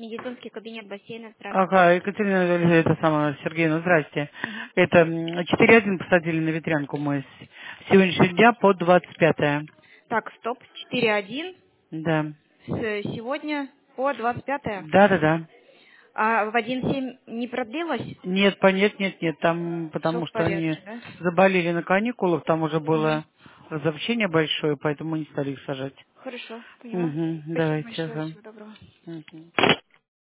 Медицинский кабинет бассейна, здравствуйте. Ага, Екатерина, это самое, Сергеевна, здрасте. Мгм. Это 4-1 посадили на ветрянку мы с сегодняшнего дня по 25-е. Так, стоп, 4-1 Да. сегодня по 25-е. Да. А в 1-7 не продлилось? Нет, нет, там, Все потому в что они порядке, да? заболели на каникулах, там уже Мгм. было разобщение большое, поэтому мы не стали их сажать. Хорошо, поняла. Угу, Спасибо давайте, большое, ага. всего доброго. Мгм.